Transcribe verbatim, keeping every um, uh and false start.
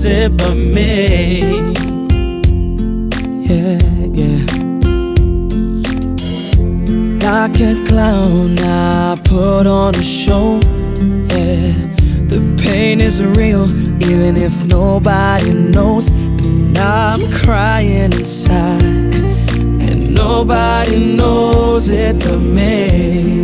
knows it but me. Yeah, yeah. Like a clown, I put on a show. Yeah, the pain is real, even if nobody knows. And I'm crying inside, and nobody knows it but me.